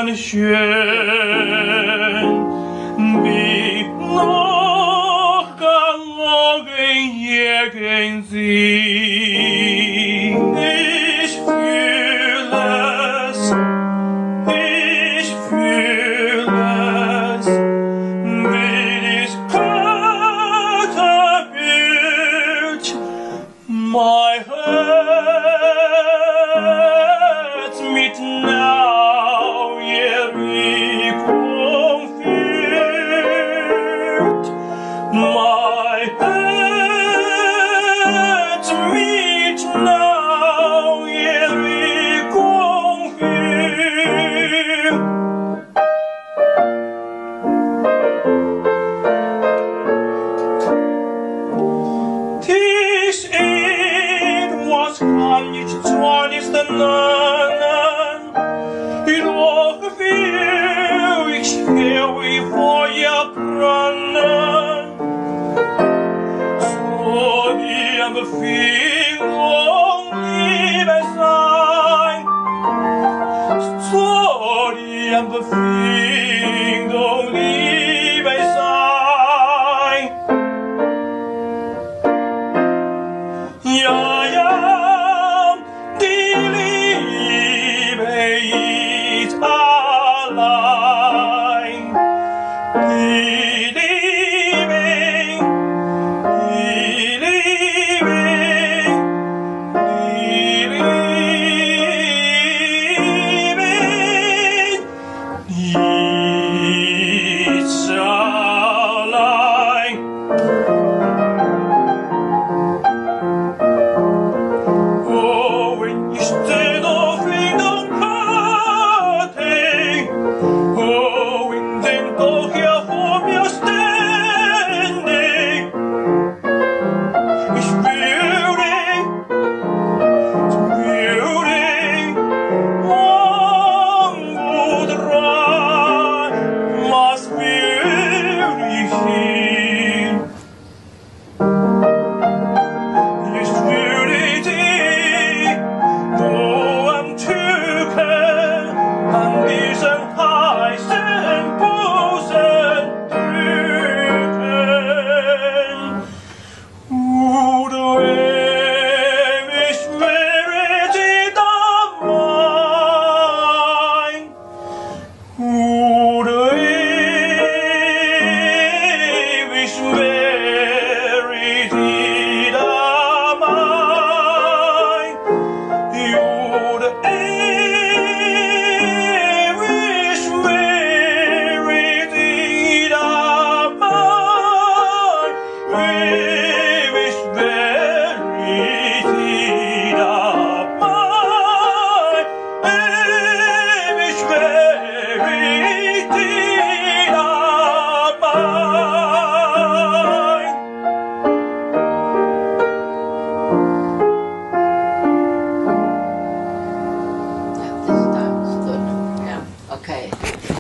schön wie noch gelogen gegen sie. Ich fühle es, wie dies Katapult mein Herz mit Neuerung füllt. Mein Herz mit Neuerung füllt. Dies etwas kann ich zwar nicht nennen, in Woche will ich wie Feuer brennen. So die Befehlung Liebe sein, so die Befehlung Liebe sein. Ja, ja, die Liebe ist allein, die